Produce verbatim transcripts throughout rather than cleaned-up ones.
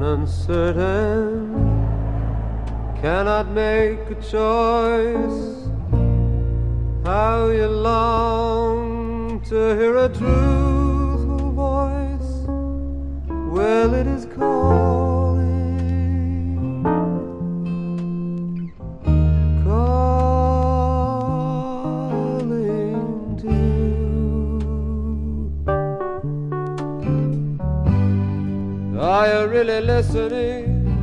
uncertain, cannot make a choice. How you long to hear a truthful voice. Well, it is calling, calling too. Are you really listening?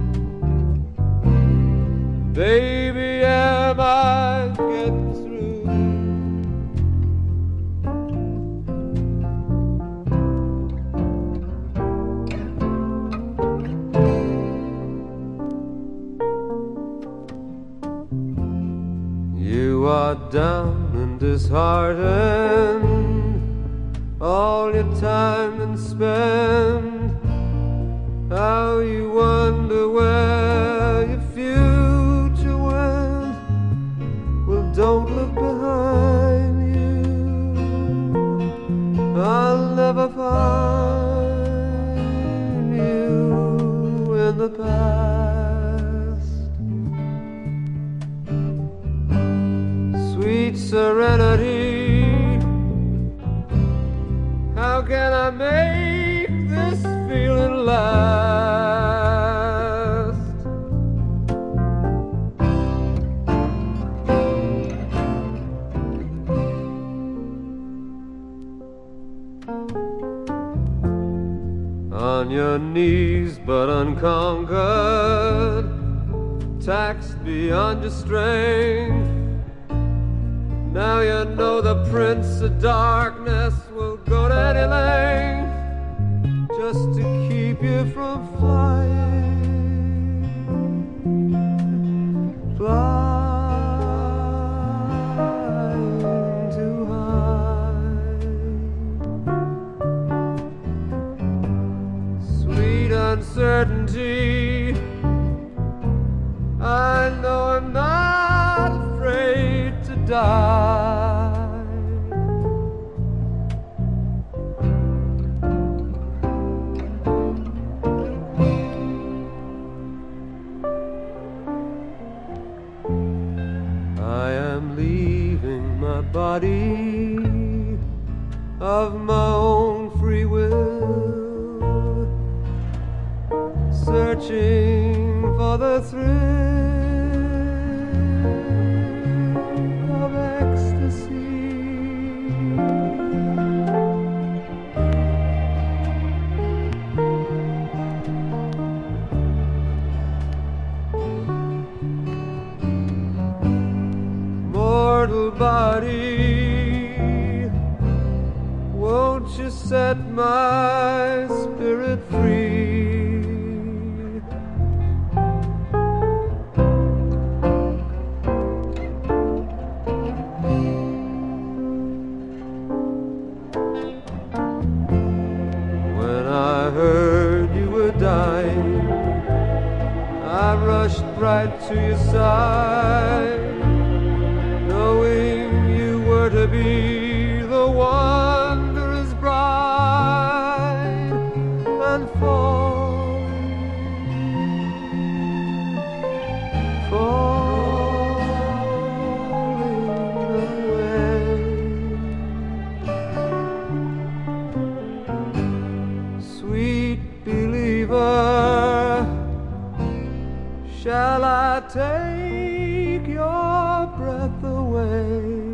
Baby, am I getting through? You are down and disheartened, all your time and spend. How you wonder where your future went. Well, don't look behind you, I'll never find you in the past. Sweet serenity, how can I make this feeling last? On your knees but unconquered, taxed beyond your strength. Now you know the Prince of Darkness will go to any length just to keep you from flying, flying too high. Sweet uncertainty, I know I'm not afraid to die. I am leaving my body of my own free will, searching for the thrill of ecstasy. Mortal body, won't you set my spirit free? When I heard you were dying, I rushed right to your side, knowing you were to be the wondrous bride, and falling, falling away. Sweet believer, shall I take your breath away?